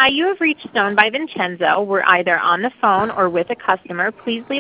Hi, you have reached Stone by Vincenzo. We're either on the phone or with a customer. Please leave